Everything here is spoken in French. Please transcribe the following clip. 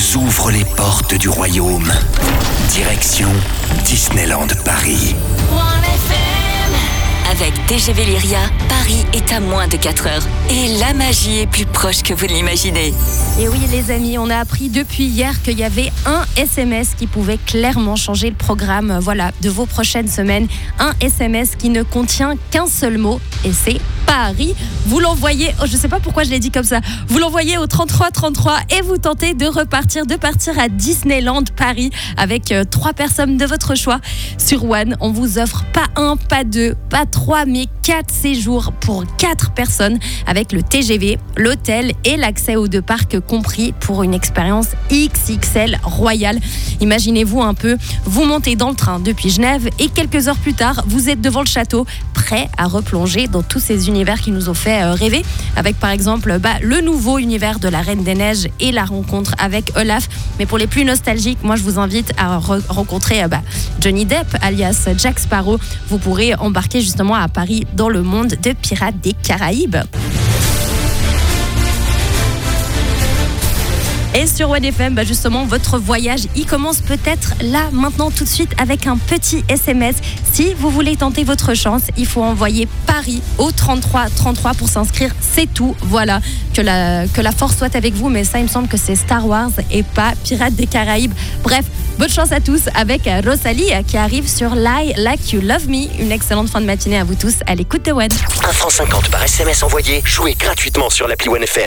s'ouvrent les portes du royaume. Direction Disneyland Paris. Avec TGV Lyria, Paris est à moins de 4 heures. Et la magie est plus proche que vous ne l'imaginez. Et oui les amis, on a appris depuis hier qu'il y avait un SMS qui pouvait clairement changer le programme de vos prochaines semaines. Un SMS qui ne contient qu'un seul mot et c'est Paris. Vous l'envoyez, je ne sais pas pourquoi je l'ai dit comme ça, vous l'envoyez au 3333 et vous tentez de partir à Disneyland Paris avec 3 personnes de votre choix. Sur One, on vous offre pas 1, pas 2, pas 3, mais 4 séjours pour 4 personnes avec le TGV, l'hôtel et l'accès aux 2 parcs compris pour une expérience XXL royale. Imaginez-vous un peu, vous montez dans le train depuis Genève et quelques heures plus tard, vous êtes devant le château, prêt à replonger dans tous ces univers qui nous ont fait rêver, avec par exemple le nouveau univers de la Reine des Neiges et la rencontre avec Olaf. Mais pour les plus nostalgiques, moi je vous invite à rencontrer Johnny Depp alias Jack Sparrow. Vous pourrez embarquer justement à Paris dans le monde de Pirates des Caraïbes. Et sur One FM, justement, votre voyage, il commence peut-être là, maintenant, tout de suite, avec un petit SMS. Si vous voulez tenter votre chance, il faut envoyer Paris au 3333 pour s'inscrire. C'est tout. Voilà. Que la force soit avec vous. Mais ça, il me semble que c'est Star Wars et pas Pirates des Caraïbes. Bref, bonne chance à tous avec Rosalie qui arrive sur Lie Like You Love Me. Une excellente fin de matinée à vous tous à l'écoute de One. 1,50 € par SMS envoyé. Jouez gratuitement sur l'appli One FM.